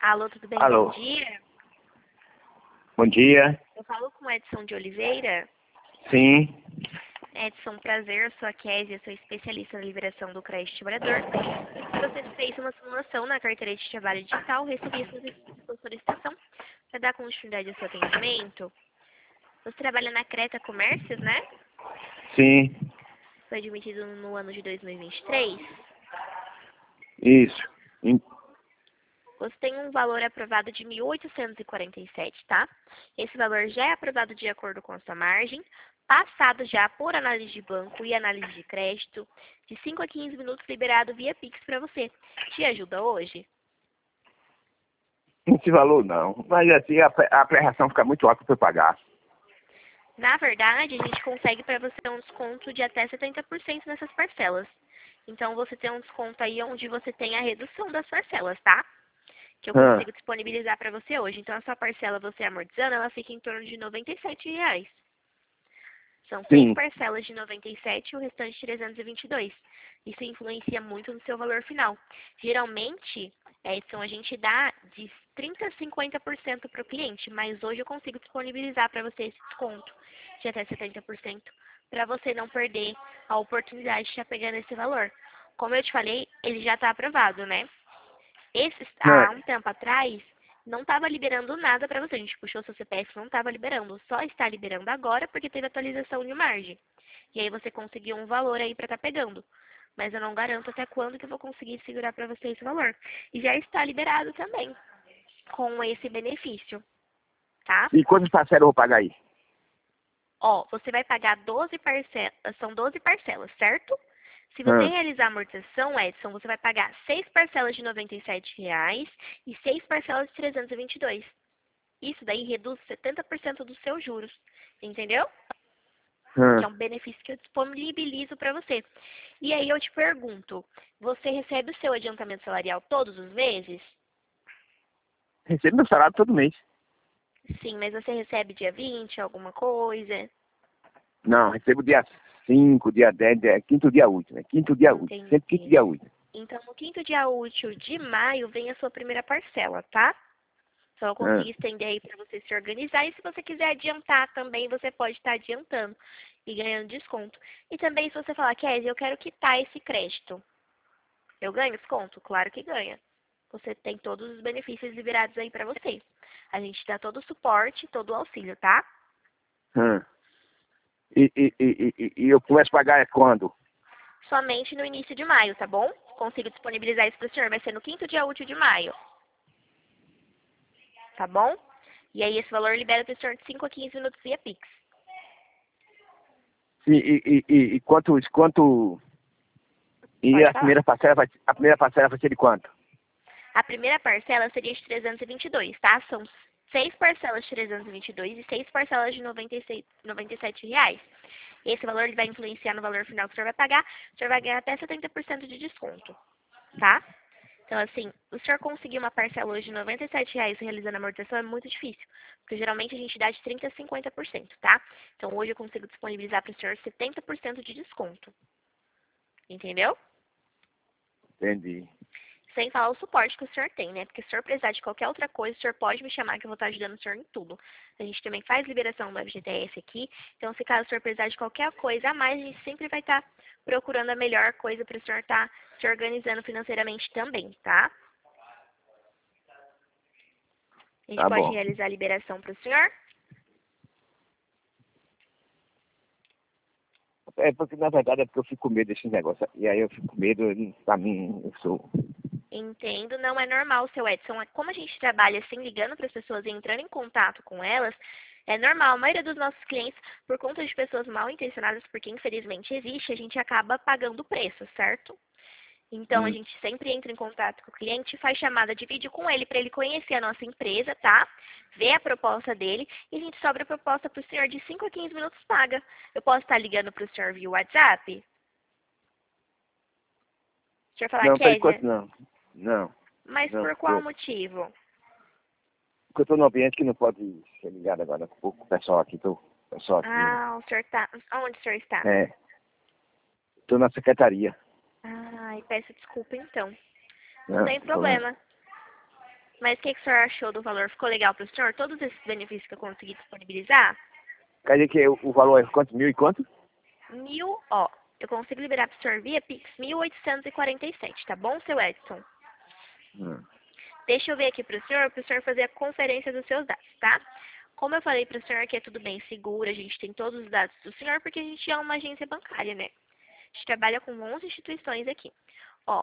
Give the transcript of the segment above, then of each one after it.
Alô, tudo bem? Alô. Bom dia. Bom dia. Eu falo com Edson de Oliveira. Sim. Edson, prazer. Eu sou a Kézia, sou especialista na liberação do crédito trabalhador. Você fez uma simulação na carteira de trabalho digital, recebi a sua solicitação para dar continuidade ao seu atendimento. Você trabalha na Creta Comércios, né? Sim. Foi admitido no ano de 2023. Isso. Você tem um valor aprovado de 1.847, tá? Esse valor já é aprovado de acordo com a sua margem, passado já por análise de banco e análise de crédito, de 5 a 15 minutos liberado via Pix para você. Te ajuda hoje? Esse valor não. Mas assim a prestação fica muito alta para eu pagar. Na verdade, a gente consegue para você um desconto de até 70% nessas parcelas. Então, você tem um desconto aí onde você tem a redução das parcelas, tá? Que eu consigo disponibilizar para você hoje. Então, a sua parcela, você amortizando, ela fica em torno de R$ 97. São 6 Sim. parcelas de 97 e o restante de 322. Isso influencia muito no seu valor final. Geralmente, Edson, a gente dá de 30% a 50% para o cliente, mas hoje eu consigo disponibilizar para você esse desconto de até 70%, para você não perder a oportunidade de estar pegando esse valor. Como eu te falei, ele já está aprovado, né? Há um tempo atrás, não estava liberando nada para você. A gente puxou seu CPF, não estava liberando. Só está liberando agora porque teve atualização de margem. E aí você conseguiu um valor aí para estar pegando. Mas eu não garanto até quando que eu vou conseguir segurar para você esse valor. E já está liberado também com esse benefício, tá? E quantas parcelas eu vou pagar aí? Ó, você vai pagar 12 parcelas, são 12 parcelas, certo? Se você realizar a amortização, Edson, você vai pagar 6 parcelas de R$ 97 e 6 parcelas de 322. Isso daí reduz 70% dos seus juros, entendeu? Que é um benefício que eu disponibilizo para você. E aí eu te pergunto, você recebe o seu adiantamento salarial todos os meses? Recebo meu salário todo mês. Sim, mas você recebe dia 20, alguma coisa? Não, recebo dia 5, dia 10, quinto dia útil, né? Quinto dia útil. Sempre quinto Entendi. dia útil. Então, no quinto dia útil de maio vem a sua primeira parcela, tá? Então, eu consegui estender aí para você se organizar. E se você quiser adiantar também, você pode estar adiantando e ganhando desconto. E também, se você falar, Kézia, eu quero quitar esse crédito, eu ganho desconto? Claro que ganha. Você tem todos os benefícios liberados aí para você. A gente dá todo o suporte, todo o auxílio, tá? E eu começo a pagar quando? Somente no início de maio, tá bom? Consigo disponibilizar isso para o senhor. Vai ser no quinto dia útil de maio. Tá bom? E aí esse valor libera para o senhor de 5 a 15 minutos via Pix. E quanto... E Pode a falar. primeira parcela vai ser de quanto? A primeira parcela seria de 322, tá? São 6 parcelas de 322 e 6 parcelas de R$ 97. Esse valor ele vai influenciar no valor final que o senhor vai pagar. O senhor vai ganhar até 70% de desconto, tá? Então, assim, o senhor conseguir uma parcela hoje de R$ 97 realizando a amortização é muito difícil. Porque geralmente a gente dá de 30% a 50%, tá? Então, hoje eu consigo disponibilizar para o senhor 70% de desconto. Entendeu? Entendi. Sem falar o suporte que o senhor tem, né? Porque se o senhor precisar de qualquer outra coisa, o senhor pode me chamar que eu vou estar ajudando o senhor em tudo. A gente também faz liberação do FGTS aqui. Então, se caso o senhor precisar de qualquer coisa a mais, a gente sempre vai estar procurando a melhor coisa para o senhor estar se organizando financeiramente também, tá? A gente Tá pode bom. realizar a liberação para o senhor? É porque, na verdade, é porque eu fico com medo desses negócios. E aí eu fico com medo, pra mim, eu sou... Entendo, não é normal, seu Edson. Como a gente trabalha assim, ligando para as pessoas e entrando em contato com elas, é normal. A maioria dos nossos clientes, por conta de pessoas mal intencionadas, porque infelizmente existe, a gente acaba pagando o preço, certo? Então, a gente sempre entra em contato com o cliente, faz chamada de vídeo com ele para ele conhecer a nossa empresa, tá? Ver a proposta dele e a gente sobra a proposta para o senhor de 5 a 15 minutos paga. Eu posso estar ligando para o senhor via WhatsApp? O senhor falar, Não, por enquanto Kézia, não. Não. mas Não, por qual motivo? porque eu tô num ambiente que não pode ser ligado agora com o pessoal aqui. Pessoal aqui. Ah, o senhor tá... Onde o senhor está? É. Tô na secretaria. Ai, peço desculpa então. Não Não, tem problema. Mas o que o senhor achou do valor? Ficou legal para o senhor? Todos esses benefícios que eu consegui disponibilizar? Quer dizer que o valor é quanto? 1.000 e quanto? 1.000, ó. Eu consigo liberar para o senhor via Pix 1.847, tá bom, seu Edson? Hum. Deixa eu ver aqui para o senhor fazer a conferência dos seus dados, tá? Como eu falei para o senhor que é tudo bem seguro, a gente tem todos os dados do senhor, porque a gente é uma agência bancária, né? A gente trabalha com 11 instituições aqui. Ó,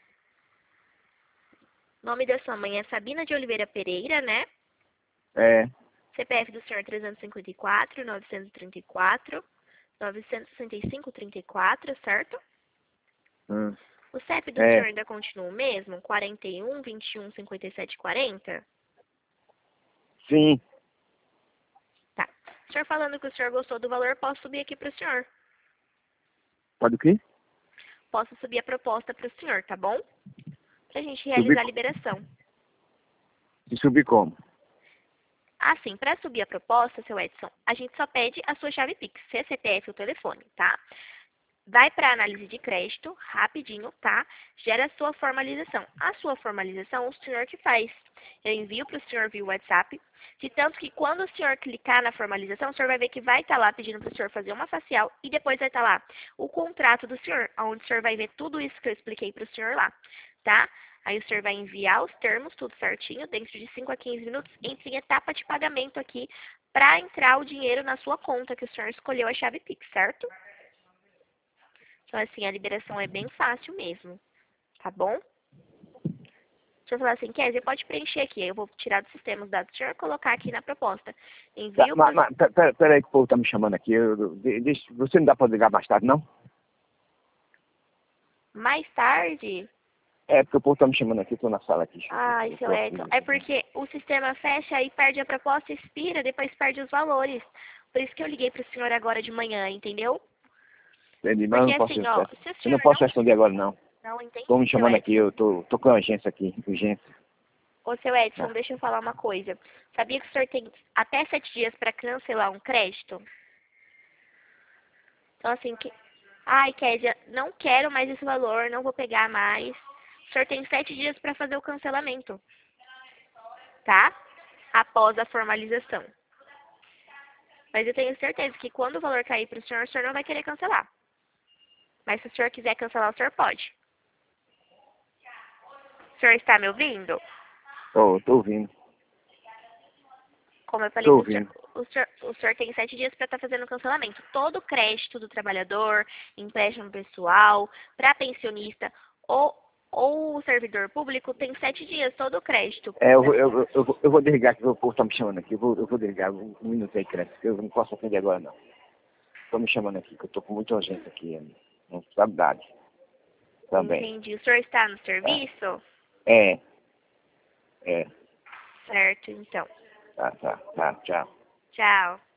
nome da sua mãe é Sabina de Oliveira Pereira, né? É. CPF do senhor 354, 934, 965, 34, certo? Hum. O CEP do É. senhor ainda continua o mesmo? 41, 21, 57, 40? Sim. Tá. O senhor falando que o senhor gostou do valor, posso subir aqui para o senhor. Pode o quê? Posso subir a proposta para o senhor, tá bom? Pra gente Subir, realizar a liberação. e subir como? Assim, para subir a proposta, seu Edson, a gente só pede a sua chave Pix, seu CPF ou telefone, tá? Vai para a análise de crédito, rapidinho, tá? Gera a sua formalização. A sua formalização, o senhor que faz. Eu envio para o senhor via WhatsApp, de tanto que quando o senhor clicar na formalização, o senhor vai ver que vai estar lá pedindo para o senhor fazer uma facial e depois vai estar lá o contrato do senhor, onde o senhor vai ver tudo isso que eu expliquei para o senhor lá, tá? Aí o senhor vai enviar os termos, tudo certinho, dentro de 5 a 15 minutos, entra em etapa de pagamento aqui, para entrar o dinheiro na sua conta, que o senhor escolheu a chave Pix, certo? Então, assim, a liberação é bem fácil mesmo, tá bom? Se eu falar assim, Kézia, pode preencher aqui, eu vou tirar do sistema os dados do senhor e colocar aqui na proposta. Tá, Envio pro... pera aí que o povo tá me chamando aqui. Você não dá pra ligar mais tarde, não? Mais tarde... É, porque o povo tá me chamando aqui, eu tô na sala aqui. Ai, seu Edson, é porque o sistema fecha e perde a proposta, expira, depois perde os valores. Por isso que eu liguei pro senhor agora de manhã, entendeu? Entendi, mas Porque eu não assim, ó, se o eu senhor não posso responder agora, não. não entende, Estão me seu chamando aqui, Edson. eu tô com a agência aqui, urgência. Ô, seu Edson, Ah. deixa eu falar uma coisa. Sabia que o senhor tem até 7 dias para cancelar um crédito? Então, assim, que... Ai, Kézia, não quero mais esse valor, não vou pegar mais. O senhor tem 7 dias para fazer o cancelamento, tá? Após a formalização. Mas eu tenho certeza que quando o valor cair para o senhor não vai querer cancelar. Mas se o senhor quiser cancelar, o senhor pode. O senhor está me ouvindo? Oh, tô ouvindo. Como eu falei Tô pro senhor, ouvindo. o senhor tem 7 dias para estar fazendo o cancelamento. Todo crédito do trabalhador, empréstimo pessoal, para pensionista ou o servidor público tem 7 dias, todo o crédito. É, eu vou desligar aqui, o povo tá me chamando aqui. Eu vou desligar um minuto aí, cresce, que eu não posso atender agora, não. Estão me chamando aqui, que eu tô com muita urgência aqui, na responsabilidade. Também. Entendi. O senhor está no Tá. serviço? É. Certo, então. Tá, tchau. Tchau.